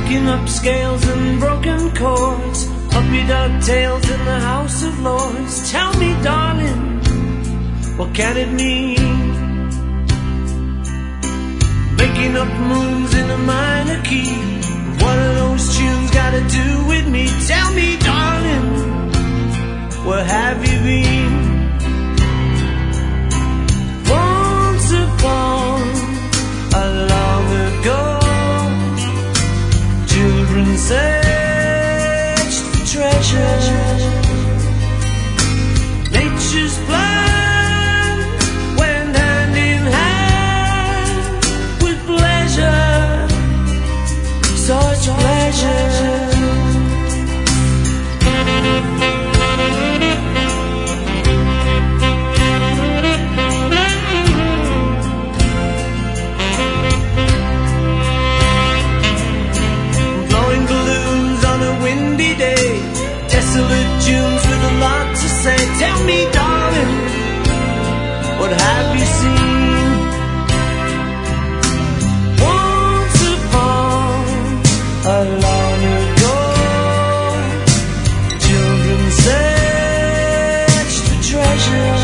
picking up scales and broken chords, puppy dog tails in the House of Lords. Tell me, darling, what can it mean? Making up moves in a minor key. What are those tunes got to do with me? Tell me, darling, where have you been? Once upon a long ago, children searched for treasure. Nature's plan went hand in hand with pleasure, such pleasure. Desolate tunes with a lot to say. Tell me, darling, what have you seen? Once upon a long ago, children searched for treasure.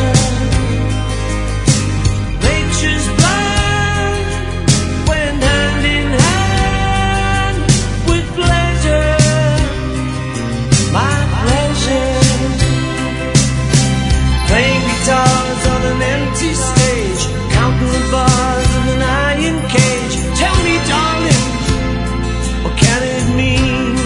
Nature's plan went hand in hand with pleasure. My pleasure. Playing guitars on an empty stage, counting the bars of an iron cage. Tell me, darling, what can it mean?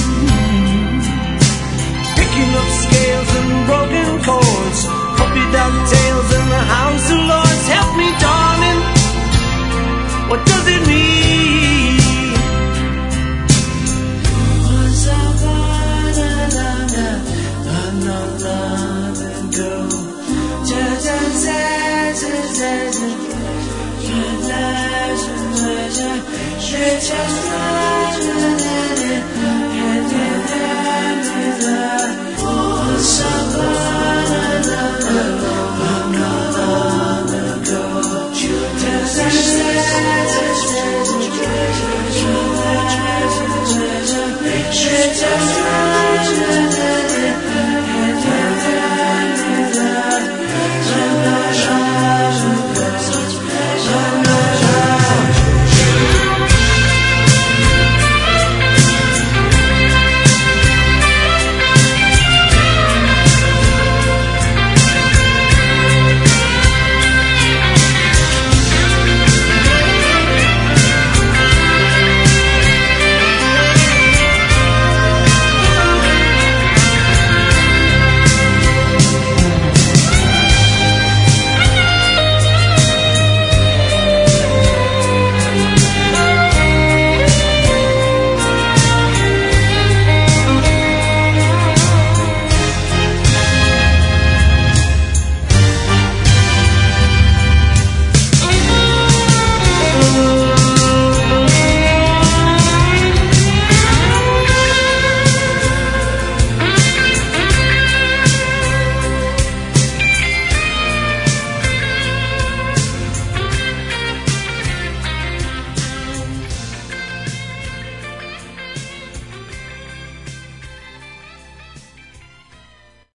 Picking up scales and broken chords, puppy dog tails in the House of Lords. Help me, darling, what does it mean? Once upon a long ago, just